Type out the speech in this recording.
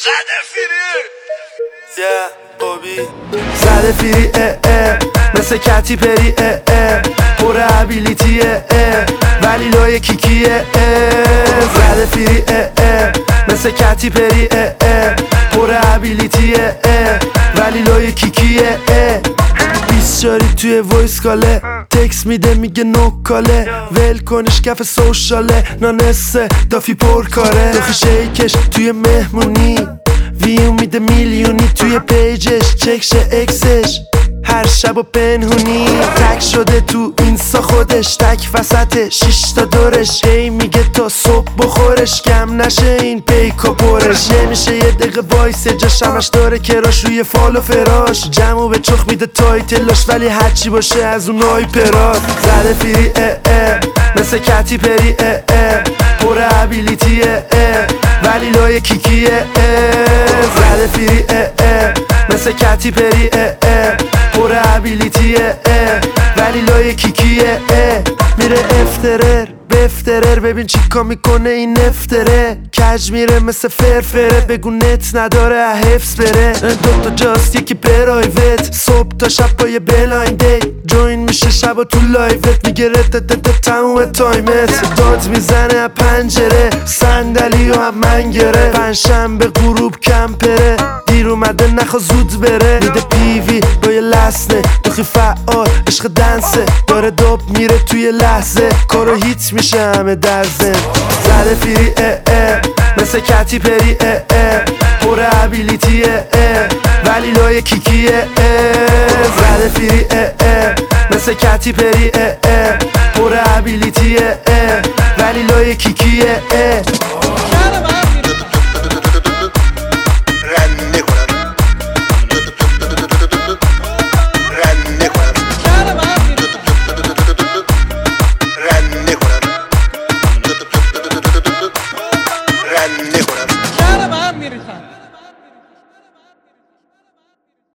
زده فیری زده فیری مثل کتی پری پر ابیلیتیه ولی لای کیکیه زده فیری مثل کتی پری پر ابیلیتیه ولی لای کیکیه 20 شاری توی وایس کاله تکس میده میگه نوکاله ول کنش کف سوشاله نانسه دافی پر کاره داخی شیکش توی مهمونی ویو میده میلیونی توی پیجش چکشه اکسش هر شب و پنهونی تک شده تو اینستا خودش تک وسط 6 تا دورش هی میگه تا صبح بخورش کم نشه این پیکا پرش نمیشه یه دقیقه وایسه جاش همش داره کراش روی فال و فراش جمعو به چخ میده تایتلاش ولی هرچی باشه از اون آیپرات زده فیری مثل کتی پری پر ابیلیتیه ولی لای کیکیه زده فیری مثل کتی پری پر ابیلیتیه ولی لای کیکیه میره افترر بفترر ببین چیکا میکنه این افتره کج میره مثل فرفره بگو نت نداره حفظ بره دوتا جاست یکی پرایوت صبح تا شب با یه بلایند دیت جوین میشه شب و تو لایوت میگه رد تموم تایمت داد میزنه پنجره صندلی و هم من گره پنجشنبه غروب کمپره دیر اومده نخوا زود بره میده پیوی با یه لسنه دوخی فعال عشق دنسه داره داب میره توی لحظه کارو هیت میشه همه در زن زده فیری مثل کتی پری پر ابیلیتیه ولی لای کیکیه زده فیری مثل کتی پری پر ابیلیتیه ولی لای کیکیه